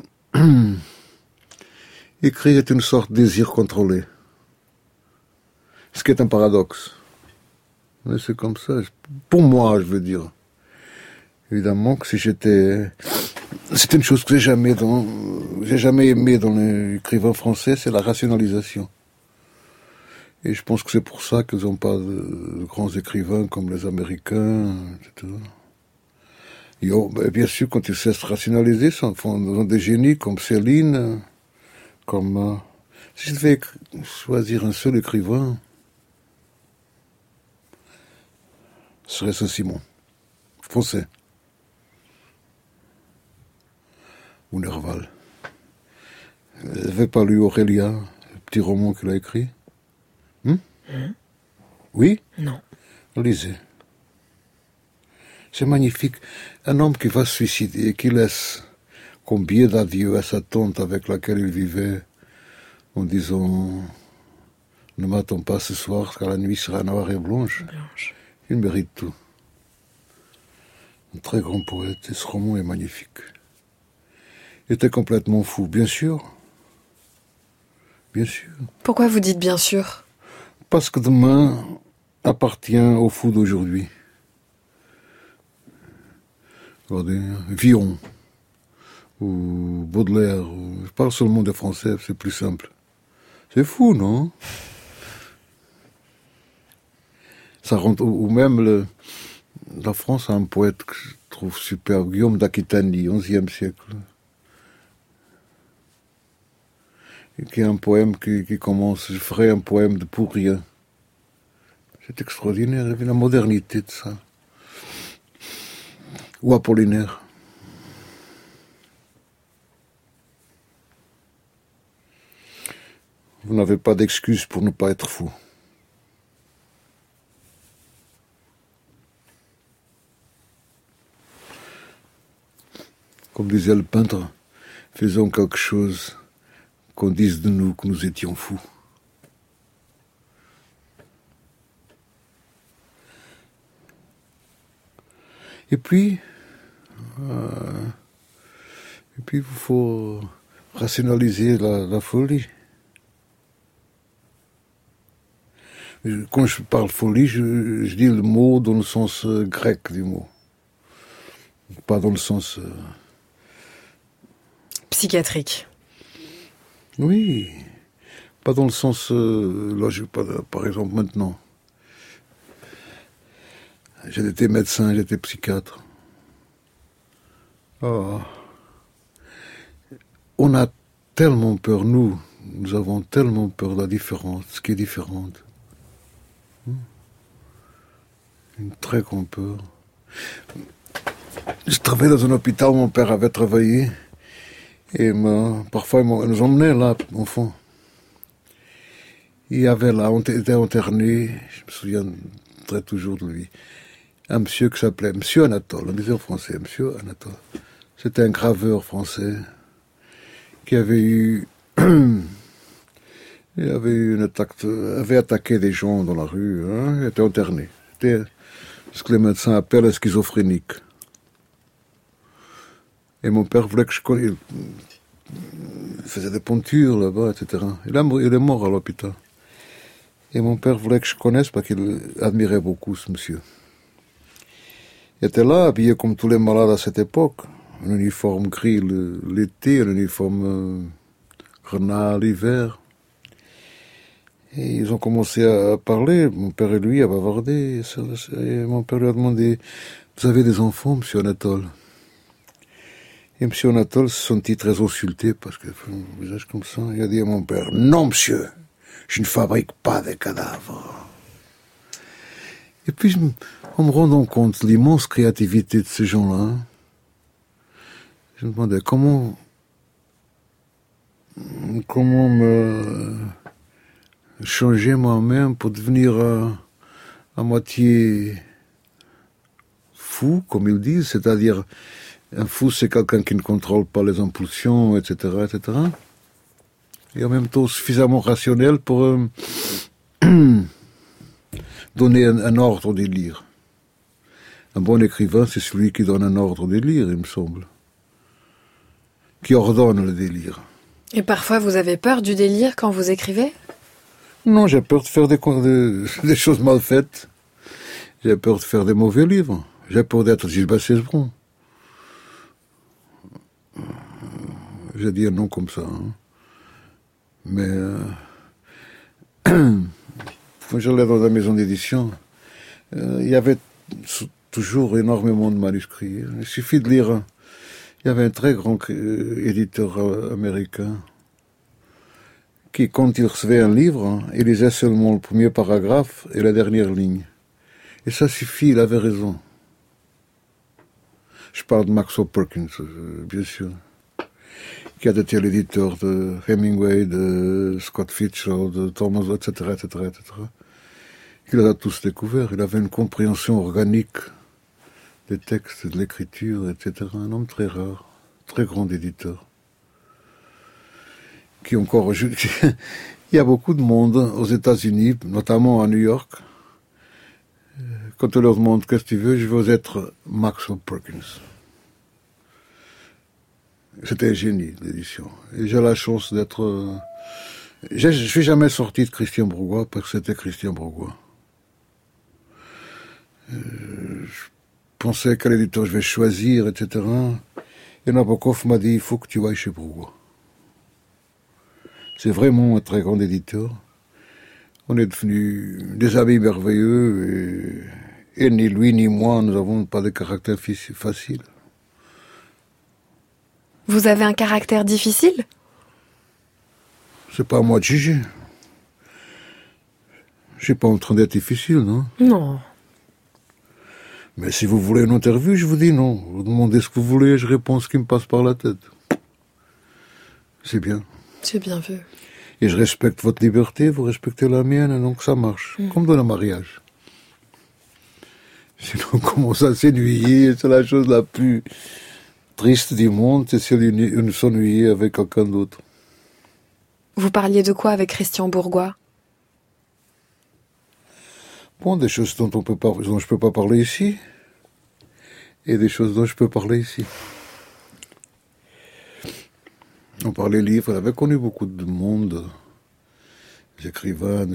Speaker 3: écrire est une sorte de désir contrôlé. Ce qui est un paradoxe. Mais c'est comme ça. Pour moi, je veux dire. Évidemment que si j'étais... C'est une chose que j'ai jamais aimé dans l'écrivain français, c'est la rationalisation. Et je pense que c'est pour ça qu'ils n'ont pas de grands écrivains comme les Américains, etc. Bien sûr, quand ils cessent de rationaliser, ils ont des génies comme Céline, comme... si je devais choisir un seul écrivain, ce serait Saint-Simon, français. Ou Nerval. Vous n'avez pas lu Aurélia, le petit roman qu'il a écrit? Oui?
Speaker 1: Non.
Speaker 3: Lisez. C'est magnifique. Un homme qui va se suicider et qui laisse comme billet d'adieu à sa tante avec laquelle il vivait en disant « Ne m'attends pas ce soir car la nuit sera noire et blanche. » Il mérite tout. Un très grand poète et ce roman est magnifique. Il était complètement fou, bien sûr. Bien sûr.
Speaker 1: Pourquoi vous dites bien sûr?
Speaker 3: Parce que demain appartient au fou d'aujourd'hui. Regardez, Villon, ou Baudelaire, je parle seulement des Français, c'est plus simple. C'est fou, non? Ça rentre, ou même la France a un poète que je trouve superbe, Guillaume d'Aquitanie, XIe siècle. qui est un poème qui commence, je ferai un poème de pour rien. C'est extraordinaire, il y a la modernité de ça. Ou Apollinaire. Vous n'avez pas d'excuse pour ne pas être fou. Comme disait le peintre, faisons quelque chose qu'on dise de nous que nous étions fous. Et puis, il faut rationaliser la folie. Quand je parle folie, je dis le mot dans le sens grec du mot. Pas dans le sens...
Speaker 1: psychiatrique.
Speaker 3: Oui, pas dans le sens... là, par exemple, maintenant. J'étais médecin, j'étais psychiatre. Oh. On a tellement peur, nous avons tellement peur de la différence, ce qui est différente. Une très grande peur. Je travaillais dans un hôpital où mon père avait travaillé. Et parfois, il nous emmenait là, enfant. Il y avait là, on était interné, je me souviendrai toujours de lui, un monsieur qui s'appelait Monsieur Anatole, on disait en français, Monsieur Anatole. C'était un graveur français qui avait eu... il avait attaqué des gens dans la rue, hein, il était interné. C'était ce que les médecins appellent un schizophrénique. Et mon père voulait que je connaisse. Il faisait des pontures là-bas, etc. Il est mort à l'hôpital. Et mon père voulait que je connaisse parce qu'il admirait beaucoup ce monsieur. Il était là, habillé comme tous les malades à cette époque. Un uniforme gris l'été, un uniforme grenat l'hiver. Et ils ont commencé à parler, mon père et lui, à bavarder. Et mon père lui a demandé, vous avez des enfants, monsieur Anatole? Et monsieur Anatole se sentit très insulté parce qu'il avait un visage comme ça. Il a dit à mon père, non monsieur, je ne fabrique pas des cadavres. Et puis, en me rendant compte de l'immense créativité de ces gens-là, je me demandais comment me changer moi-même pour devenir à moitié fou, comme ils disent, c'est-à-dire un fou, c'est quelqu'un qui ne contrôle pas les impulsions, etc., etc. Et en même temps suffisamment rationnel pour donner un ordre au délire. Un bon écrivain, c'est celui qui donne un ordre au délire, il me semble. Qui ordonne le délire.
Speaker 1: Et parfois, vous avez peur du délire quand vous écrivez?
Speaker 3: Non, j'ai peur de faire des choses mal faites. J'ai peur de faire des mauvais livres. J'ai peur d'être Gilbert Cesbron. J'ai dit un nom comme ça. Hein. Mais quand j'allais dans la maison d'édition, il y avait toujours énormément de manuscrits. Il suffit de lire. Il y avait un très grand éditeur américain qui, quand il recevait un livre, il lisait seulement le premier paragraphe et la dernière ligne. Et ça suffit, il avait raison. Je parle de Maxwell Perkins, bien sûr, qui a été l'éditeur de Hemingway, de Scott Fitzgerald, de Thomas, etc., etc., etc. Il les a tous découverts. Il avait une compréhension organique des textes, de l'écriture, etc. Un homme très rare, très grand éditeur. Qui encore... Il y a beaucoup de monde aux États-Unis, notamment à New York. Quand on leur demande qu'est-ce que tu veux, je veux être Maxwell Perkins. C'était un génie, l'édition. Et j'ai la chance d'être... Je ne suis jamais sorti de Christian Bourgois parce que c'était Christian Bourgois. Je pensais quel éditeur je vais choisir, etc. Et Nabokov m'a dit, il faut que tu ailles chez Bourgois. C'est vraiment un très grand éditeur. On est devenus des amis merveilleux et ni lui ni moi, nous n'avons pas de caractère facile.
Speaker 1: Vous avez un caractère difficile?
Speaker 3: C'est pas à moi de juger. Je suis pas en train d'être difficile, non?
Speaker 1: Non.
Speaker 3: Mais si vous voulez une interview, je vous dis non. Vous demandez ce que vous voulez, je réponds ce qui me passe par la tête. C'est bien.
Speaker 1: C'est bien vu.
Speaker 3: Et je respecte votre liberté, vous respectez la mienne, et donc ça marche. Comme dans le mariage. Sinon, on commence à s'ennuyer, c'est la chose la plus triste du monde, c'est s'ennuyer avec quelqu'un d'autre.
Speaker 1: Vous parliez de quoi avec Christian Bourgois?
Speaker 3: Bon, des choses dont je peux pas parler ici, et des choses dont je peux parler ici. On parlait livres, on avait connu beaucoup de monde, des écrivains,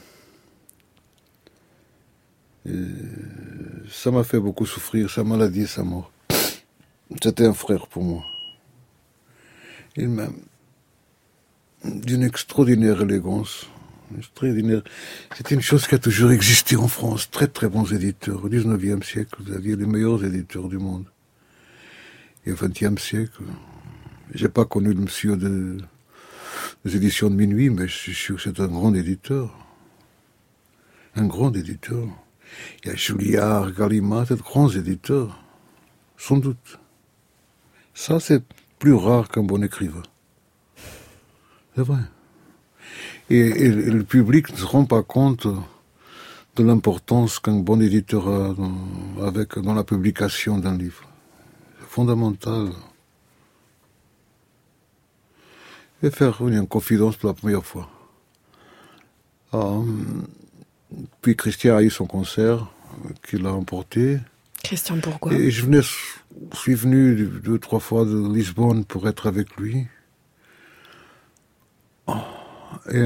Speaker 3: et ça m'a fait beaucoup souffrir, sa maladie et sa mort. C'était un frère pour moi. Il m'a d'une extraordinaire élégance. C'est une chose qui a toujours existé en France. Très très bons éditeurs. Au 19e siècle, vous aviez les meilleurs éditeurs du monde. Et au 20e siècle, j'ai pas connu le monsieur des éditions de minuit, mais je suis sûr que c'est un grand éditeur. Un grand éditeur. Il y a Julliard, Gallimard, de grands éditeurs. Sans doute. Ça, c'est plus rare qu'un bon écrivain. C'est vrai. Et le public ne se rend pas compte de l'importance qu'un bon éditeur a dans la publication d'un livre. C'est fondamental. Je vais faire une confidence pour la première fois. Puis Christian a eu son concert qu'il a emporté.
Speaker 1: Christian Bourgois.
Speaker 3: Et je suis venu 2-3 fois de Lisbonne pour être avec lui. Et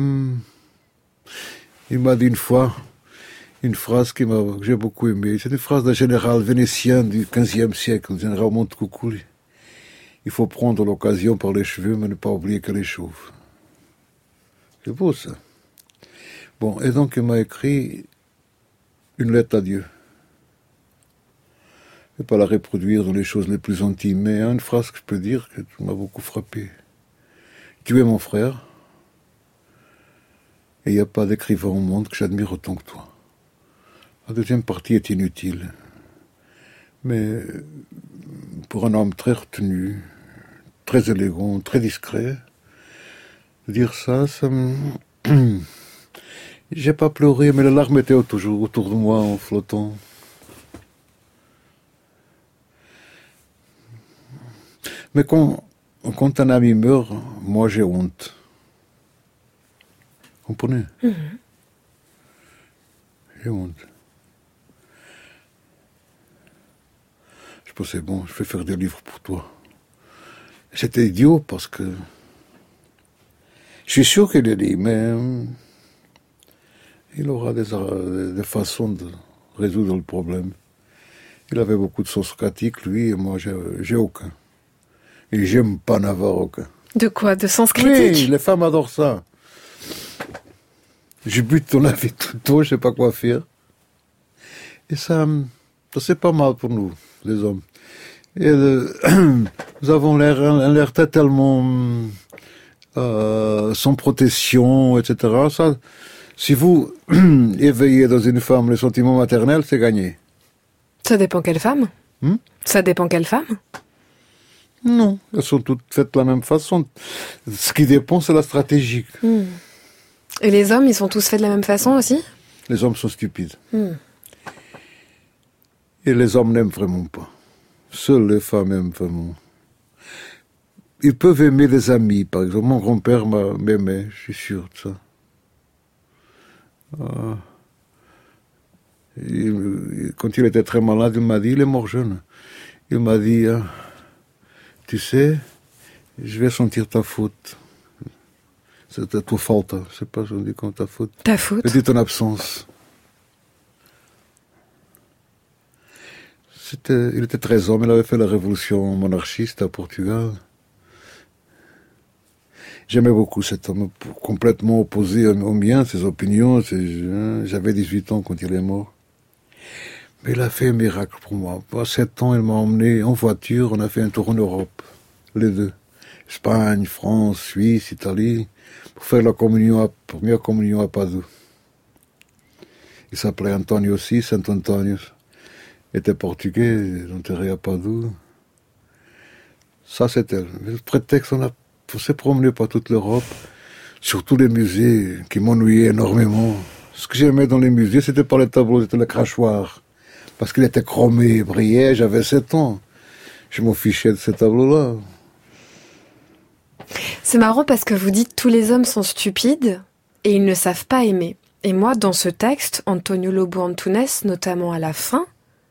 Speaker 3: il m'a dit une fois une phrase que j'ai beaucoup aimée. C'est une phrase d'un général vénitien du XVe siècle, le général Montecuccoli. Il faut prendre l'occasion par les cheveux, mais ne pas oublier qu'elle est chauve. C'est beau, ça. Bon, et donc il m'a écrit une lettre à Dieu. Je ne vais pas la reproduire dans les choses les plus intimes, mais il y a une phrase que je peux dire qui m'a beaucoup frappé. Tu es mon frère, et il n'y a pas d'écrivain au monde que j'admire autant que toi. La deuxième partie est inutile. Mais pour un homme très retenu, très élégant, très discret, dire ça me... J'ai pas pleuré, mais les larmes étaient toujours autour de moi en flottant. Mais quand un ami meurt, moi j'ai honte. Vous comprenez? J'ai honte. Je pensais, bon, je vais faire des livres pour toi. C'était idiot parce que... Je suis sûr qu'il est dit, mais... il aura des façons de résoudre le problème. Il avait beaucoup de sens critique, lui, et moi, j'ai aucun. Et j'aime pas en avoir aucun.
Speaker 1: De quoi? De sens critique?
Speaker 3: Oui, les femmes adorent ça. Je bute dans la vie tout le temps, je sais pas quoi faire. Et ça c'est pas mal pour nous, les hommes. Et nous avons l'air tellement sans protection, etc. Ça, si vous éveillez dans une femme le sentiment maternel, c'est gagné.
Speaker 1: Ça dépend quelle femme. Ça dépend quelle femme.
Speaker 3: Non, elles sont toutes faites de la même façon. Ce qui dépend, c'est la stratégie.
Speaker 1: Et les hommes, ils sont tous faits de la même façon aussi?
Speaker 3: Les hommes sont stupides. Et les hommes n'aiment vraiment pas. Seules les femmes aiment vraiment. Ils peuvent aimer des amis, par exemple. Mon grand-père m'aimait, je suis sûr de ça. Quand il était très malade, il m'a dit, il est mort jeune. Il m'a dit, tu sais, je vais sentir ta faute. C'était tua falta. Je sais pas, je dis comme ta faute.
Speaker 1: Ta faute?
Speaker 3: Je dis ton absence. Il était très homme, il avait fait la révolution monarchiste à Portugal. J'aimais beaucoup cet homme, complètement opposé aux miens, ses opinions. J'avais 18 ans quand il est mort. Mais il a fait un miracle pour moi. À 7 ans, il m'a emmené en voiture, on a fait un tour en Europe, les deux. Espagne, France, Suisse, Italie, pour faire la première communion à Padoue. Il s'appelait Antonio aussi, Saint Antonio. Il était portugais, enterré à Padoue. Ça, c'était le prétexte. On s'est promené par toute l'Europe, surtout les musées qui m'ennuyaient énormément. Ce que j'aimais dans les musées, c'était pas les tableaux, c'était le crachoir. Parce qu'il était chromé, il brillait, j'avais 7 ans. Je m'en fichais de ces tableaux-là.
Speaker 1: C'est marrant parce que vous dites tous les hommes sont stupides et ils ne savent pas aimer. Et moi, dans ce texte, Antonio Lobo Antunes, notamment à la fin,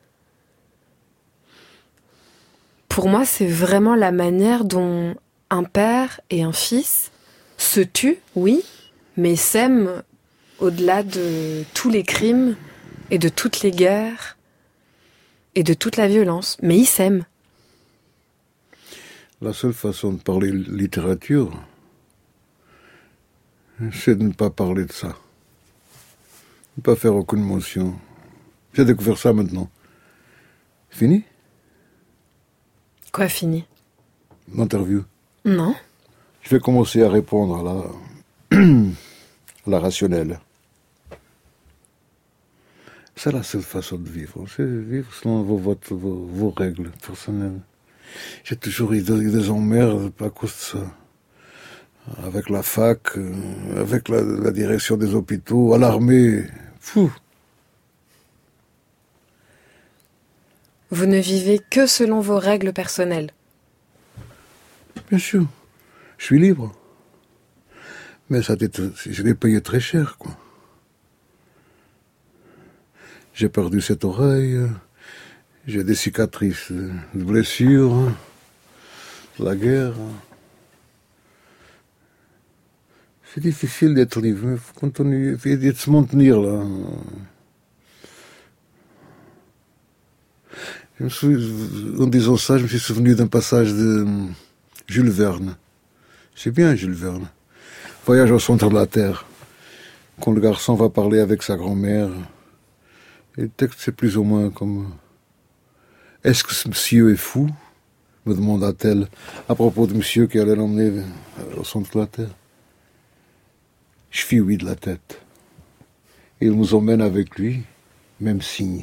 Speaker 1: pour moi, c'est vraiment la manière dont un père et un fils se tuent, oui, mais s'aiment au-delà de tous les crimes et de toutes les guerres et de toute la violence. Mais ils s'aiment.
Speaker 3: La seule façon de parler littérature, c'est de ne pas parler de ça. De ne pas faire aucune mention. J'ai découvert ça maintenant. Fini?
Speaker 1: Quoi, fini?
Speaker 3: L'interview.
Speaker 1: Non.
Speaker 3: Je vais commencer à répondre à la rationnelle. C'est la seule façon de vivre. C'est vivre selon vos règles personnelles. J'ai toujours eu des emmerdes à cause de ça. Avec la fac, avec la direction des hôpitaux, à l'armée. Fou.
Speaker 1: Vous ne vivez que selon vos règles personnelles.
Speaker 3: Bien sûr. Je suis libre. Mais je l'ai payé très cher, quoi. J'ai perdu cette oreille. J'ai des cicatrices, des blessures, la guerre. C'est difficile d'être libre, il faut de se maintenir là. En disant ça, je me suis souvenu d'un passage de Jules Verne. C'est bien Jules Verne. Voyage au centre de la Terre. Quand le garçon va parler avec sa grand-mère. Et le texte, c'est plus ou moins comme... Est-ce que ce monsieur est fou? Me demanda-t-elle à propos de monsieur qui allait l'emmener au centre de la Terre. Je fis oui de la tête. Il nous emmène avec lui, même signe.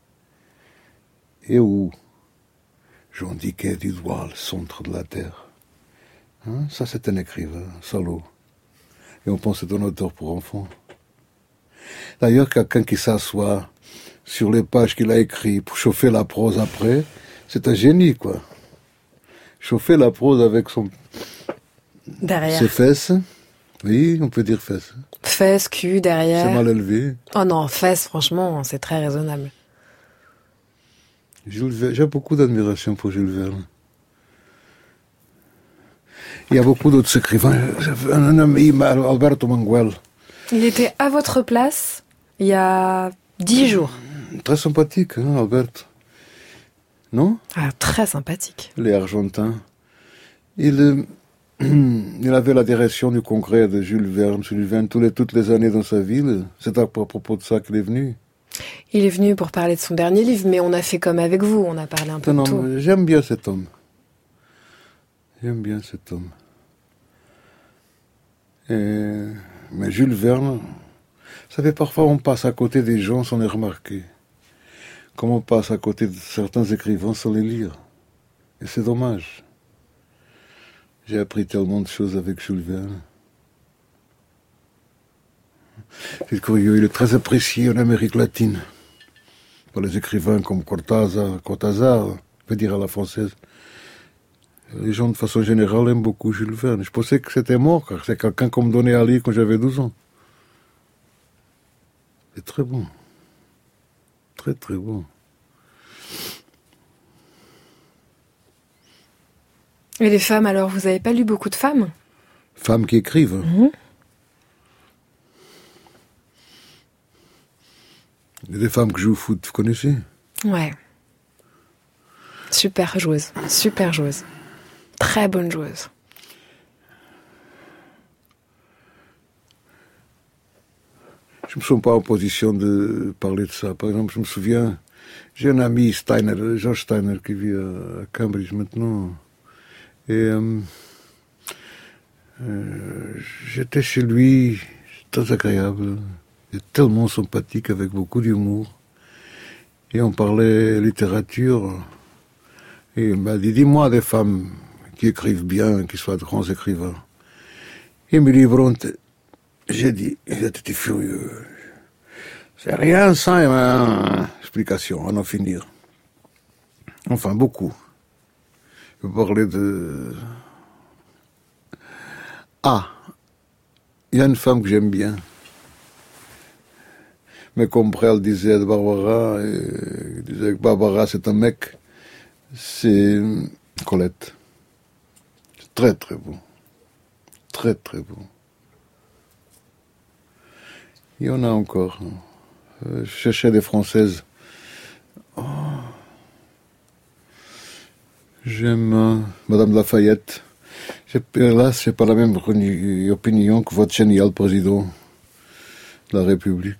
Speaker 3: Et où? J'indiquai du doigt le centre de la Terre. Hein? Ça, c'est un écrivain, salaud. Et on pense que c'est un auteur pour enfants. D'ailleurs, quelqu'un qui s'assoit sur les pages qu'il a écrites pour chauffer la prose après, c'est un génie, quoi. Chauffer la prose avec
Speaker 1: Derrière.
Speaker 3: ses fesses. Oui, on peut dire fesses.
Speaker 1: Fesses, cul, derrière.
Speaker 3: C'est mal élevé.
Speaker 1: Oh non, fesses, franchement, c'est très raisonnable.
Speaker 3: J'ai beaucoup d'admiration pour Jules Verne. Il y a beaucoup d'autres écrivains. Un ami, Alberto Manguel.
Speaker 1: Il était à votre place il y a 10 jours.
Speaker 3: Très sympathique, hein, Alberto. Non?
Speaker 1: Ah, très sympathique.
Speaker 3: Il est argentin. Il avait la direction du congrès de Jules Verne. Jules Verne, toutes les années dans sa ville. C'est à propos de ça qu'il est venu.
Speaker 1: Il est venu pour parler de son dernier livre, mais on a fait comme avec vous, on a parlé un peu de tout.
Speaker 3: J'aime bien cet homme. J'aime bien cet homme. Mais Jules Verne, vous savez, parfois on passe à côté des gens sans les remarquer. Comme on passe à côté de certains écrivains sans les lire. Et c'est dommage. J'ai appris tellement de choses avec Jules Verne. C'est curieux, il est très apprécié en Amérique latine. Par les écrivains comme Cortázar, on peut dire à la française. Les gens, de façon générale, aiment beaucoup Jules Verne. Je pensais que c'était mort, car c'est quelqu'un qu'on me donnait à lire quand j'avais 12 ans. C'est très bon. Très, très bon.
Speaker 1: Et les femmes, alors, vous n'avez pas lu beaucoup de femmes?
Speaker 3: Femmes qui écrivent.
Speaker 1: Mmh.
Speaker 3: Il y a des femmes qui jouent au foot, vous connaissez?
Speaker 1: Ouais. Super joueuse. Super joueuse. Très bonne joueuse.
Speaker 3: Je ne me sens pas en position de parler de ça. Par exemple, je me souviens, j'ai un ami, George Steiner, qui vit à Cambridge maintenant. Et J'étais chez lui, très agréable, et tellement sympathique, avec beaucoup d'humour. Et on parlait littérature. Et il m'a dit, dis-moi des femmes qui écrivent bien, qui soient de grands écrivains. Émilie Brontë. J'ai dit, il était furieux. C'est rien ça, explication, à en finir. Enfin, beaucoup. Je parlais de... Ah, il y a une femme que j'aime bien. Mais comme elle disait de Barbara, il disait que Barbara c'est un mec, c'est Colette. C'est très très beau. Très très beau. Il y en a encore. Je cherchais des Françaises. Oh. J'aime Madame Lafayette. Là, c'est pas la même opinion que votre génial président de la République.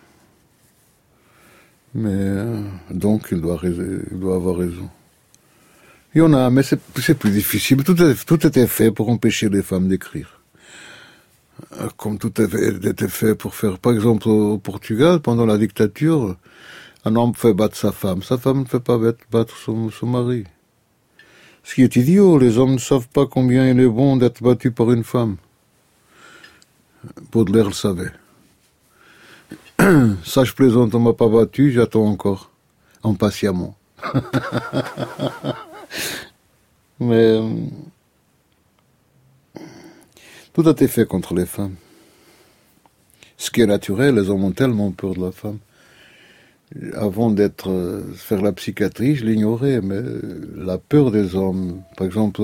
Speaker 3: Mais donc, il doit avoir raison. Il y en a, mais c'est plus difficile. Tout était fait pour empêcher les femmes d'écrire. Comme tout était fait pour faire... Par exemple, au Portugal, pendant la dictature, un homme fait battre sa femme. Sa femme ne fait pas battre son mari. Ce qui est idiot, les hommes ne savent pas combien il est bon d'être battu par une femme. Baudelaire le savait. Ça, je plaisante, on m'a pas battu, j'attends encore, impatiemment. Mais tout a été fait contre les femmes. Ce qui est naturel, les hommes ont tellement peur de la femme. Avant faire la psychiatrie, je l'ignorais, mais la peur des hommes, par exemple,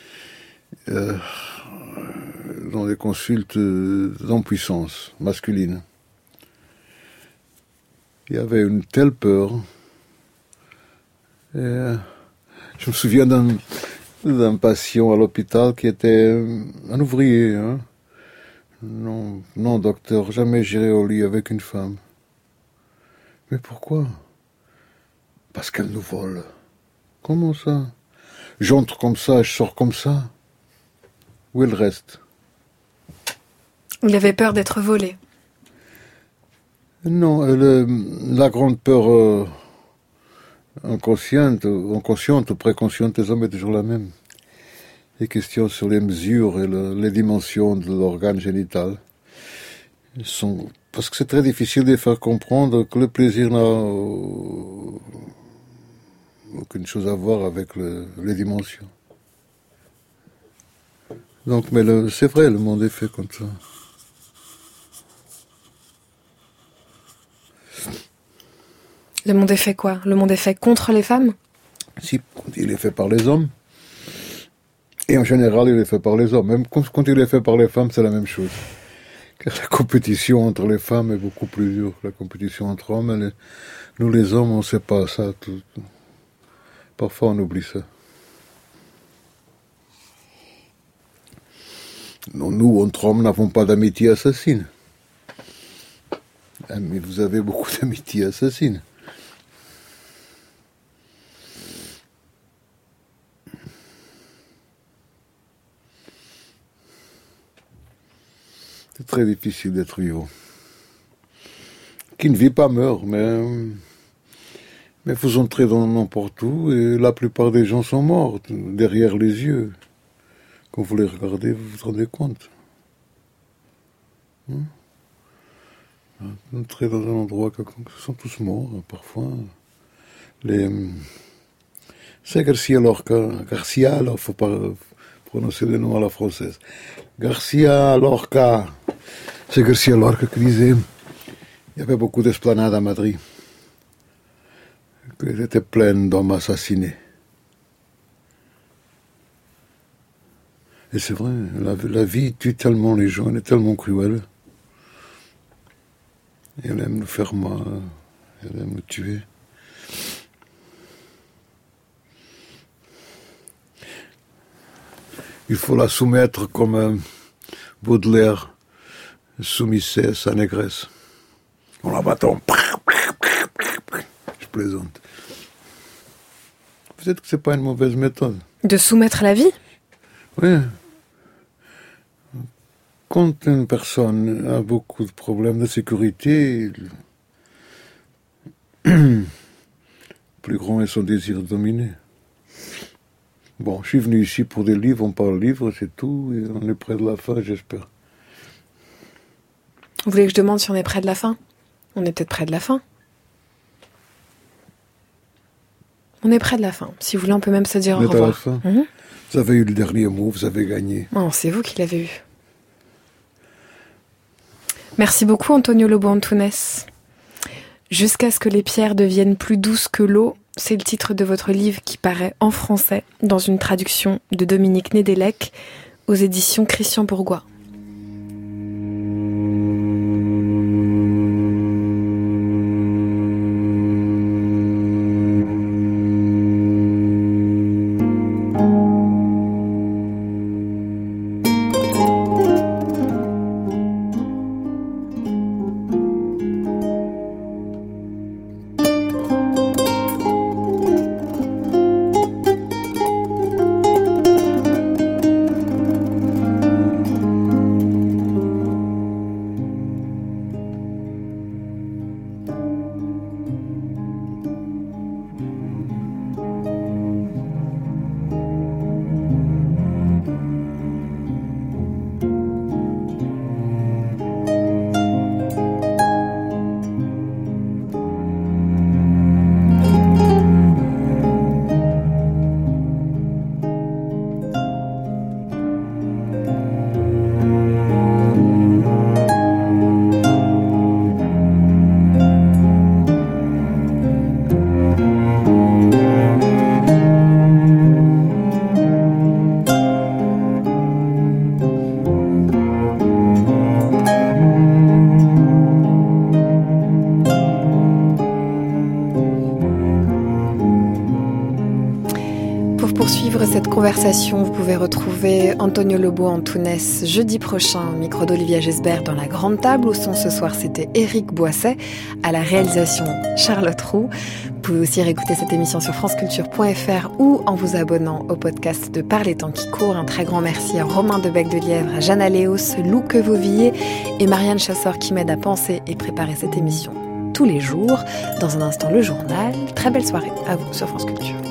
Speaker 3: dans les consultes d'impuissance masculine, il y avait une telle peur. Et, je me souviens d'un patient à l'hôpital qui était un ouvrier. Hein. Non, docteur, jamais j'irai au lit avec une femme. Mais pourquoi? Parce qu'elle nous vole. Comment ça? J'entre comme ça, je sors comme ça. Où est le reste?
Speaker 1: Il avait peur d'être volé.
Speaker 3: Non, la grande peur inconsciente ou préconsciente des hommes est toujours la même. Les questions sur les mesures et les dimensions de l'organe génital sont... Parce que c'est très difficile de faire comprendre que le plaisir n'a aucune chose à voir avec les dimensions. Donc, mais c'est vrai, le monde est fait comme ça.
Speaker 1: Le monde est fait quoi? Le monde est fait contre les femmes?
Speaker 3: Si, il est fait par les hommes. Et en général, il est fait par les hommes. Même quand il est fait par les femmes, c'est la même chose. Car la compétition entre les femmes est beaucoup plus dure que la compétition entre hommes. Nous, les hommes, on ne sait pas ça. Parfois, on oublie ça. Non, nous, entre hommes, n'avons pas d'amitié assassine. Mais vous avez beaucoup d'amitié assassine. C'est très difficile d'être vivant. Qui ne vit pas meurt, mais vous entrez dans n'importe où et la plupart des gens sont morts, derrière les yeux. Quand vous les regardez, vous vous rendez compte. Entrez dans un endroit ils sont tous morts, parfois. C'est Garcia Lorca. Garcia, alors faut pas prononcer le nom à la française. Garcia Lorca. C'est Garcia Lorca qui disait, il y avait beaucoup d'esplanades à Madrid, qu'elles étaient pleines d'hommes assassinés. Et c'est vrai, la vie tue tellement les gens, elle est tellement cruelle. Et elle aime nous faire mal, elle aime nous tuer. Il faut la soumettre comme Baudelaire soumettait sa négresse. En la battant. Je plaisante. Peut-être que c'est pas une mauvaise méthode.
Speaker 1: De soumettre la vie?
Speaker 3: Oui. Quand une personne a beaucoup de problèmes de sécurité, plus grand est son désir de dominer. Bon, je suis venu ici pour des livres, on parle livres, c'est tout, et on est près de la fin, j'espère.
Speaker 1: Vous voulez que je demande si on est près de la fin ? On est peut-être près de la fin. On est près de la fin. Si vous voulez, on peut même se dire au revoir.
Speaker 3: À la fin. Vous avez eu le dernier mot, vous avez gagné.
Speaker 1: Non, c'est vous qui l'avez eu. Merci beaucoup, Antonio Lobo Antunes. Jusqu'à ce que les pierres deviennent plus douces que l'eau, c'est le titre de votre livre qui paraît en français dans une traduction de Dominique Nédélec aux éditions Christian Bourgois. Cette conversation, vous pouvez retrouver Antonio Lobo Antunes jeudi prochain au micro d'Olivia Gesbert dans la grande table. Au son ce soir, c'était Éric Boisset, à la réalisation Charlotte Roux. Vous pouvez aussi réécouter cette émission sur franceculture.fr ou en vous abonnant au podcast de Par les temps qui courent. Un très grand merci à Romain Debec-de-Lièvre, à Jeanne Aléos, Lou Quevilliers et Marianne Chasseur qui m'aident à penser et préparer cette émission tous les jours. Dans un instant, le journal. Très belle soirée à vous sur France Culture.